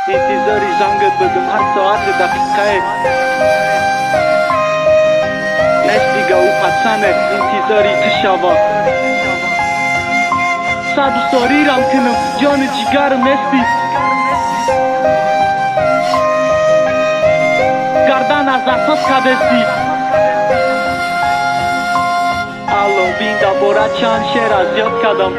انتظاری زنگت بدم هر ساعت دقیقه نستی گو پسنه انتظاری تشوا صد ساری رم کنم جان جگرم نستی گردن از اساس کدستی الو بین دباره چند شعر از یاد کدم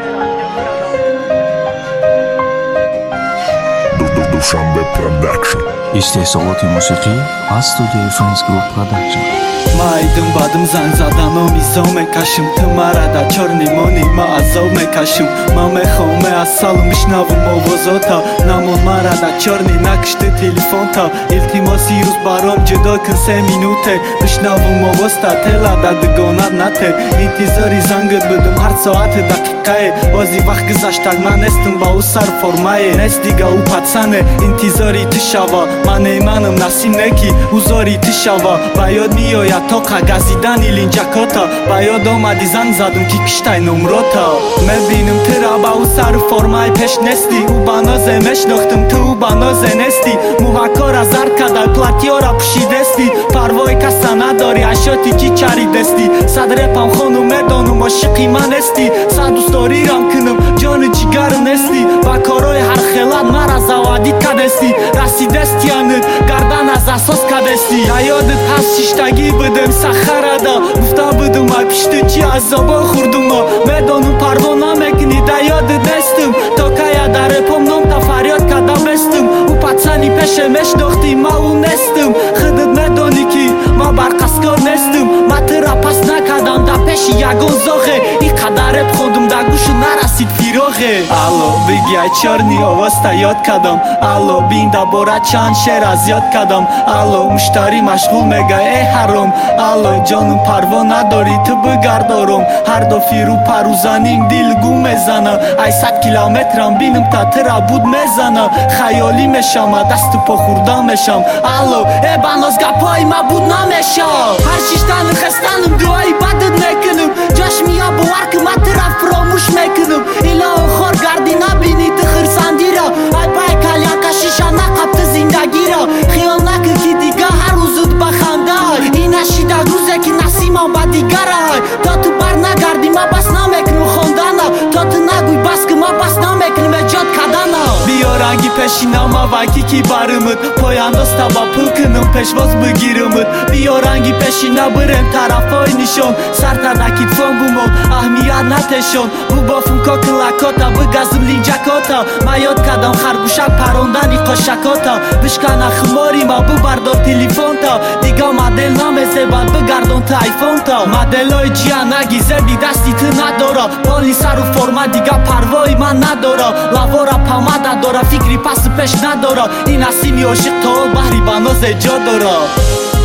Dushanbe Production. استحصالات موسیقی از студияи Friends Group Production. майдум бадум занг задан омизо мекашим ту марада чорни мони ма азоб мекашим ма мехоме аз салу мишнавум овозота намон марада чорни накшти телефонта илтимоси рӯз баром ҷудо кун 3 минуте мишнавум овоста телада дугонат нате интизори зангат будум ҳар соати дақиқае ози вақт гузаштак ман нестум ба ӯ сар формае нест дига ӯ патсане интизори ту шава мане манам насим неки ӯзори ту шава ба ёд меояд тоқа газидани линҷакота ба ёд омади занг задум ки киштай номрота мебинам тира ба ӯ сару формаи пеш нести ӯ ба нозе мешнохтам ту ӯ ба нозе нести муҳакора зар кадай платьёра пӯшидести парвои каса надори ашёти ки чаридести садрепам хону медонум ошиқи ман нести сад дӯстдорирам кунам ҷони ҷигарм нести ба корҳои ҳархелат мара завадид кадести расидести анут гардан аз асос кадести да ёдат ҳаст шиштагӣ будем сахарада гуфта будум ай пишти чи азобо хурдумо медонум парво намекунӣ да ёдат нестум то кая да репом номта фарёд када бестум ӯ патсани пеше мешнохтӣ ма ӯ нестум худат медонӣ ки ма барқаскор нестум ма тира пас накардам да пеши ягон зоғе и қадар реп хондум да гӯшу нарасид фироғе алло биги ай чорни овозта ёд кардам алло бин дабора чанд шер аз ёд кардам алло муштари машғул мегӯяд э ҳаром алло ҷонум парво надорӣ ту бигард ором ҳар дофиру парӯзаним дил гум мезана ай 100 километрам бинум та тира буд мезана хаёлӣ мешама дасту по хурда мешам алло э ба нозгапои ма буд намешам ҳар шиштану хестанум дуои бадат мекунам ҷош мия бовар ки ма тира фуромӯш мекунам илоҳо хор гарди набинӣ ту хурсандиро ай пай калянка шиша нақаб ту зиндагиро хиёл накун ки дига ҳар рӯзуд ба хандаҳой ин ашида рӯзе ки насимам ба дигараҳой то ту бар нагарди ма бас намекунам хондана то ту нагӯй бас ки ма бас намекунам эҷод кардана биё ранги пешинама ваки ки барымут пояндоста ба пул кунам пешвоз бигиримут биё ранги пешина бирем тарафҳои нишон сартадаки фон бумон аҳмият натешон бубофум кокилакота бигазим линҷакота ма ёд кардам харгӯшак парондани қошакота бишкана химори ма бибардор телефонта дига модел намезебад бигардон ту айфонта моделҳои ҷианаги зеби дасти ту надора поли сару форма дига парвои ман надора лавора помада дора фикри пасу пеш надора ин асими ошиқ то баҳри ба нозе ҷо дора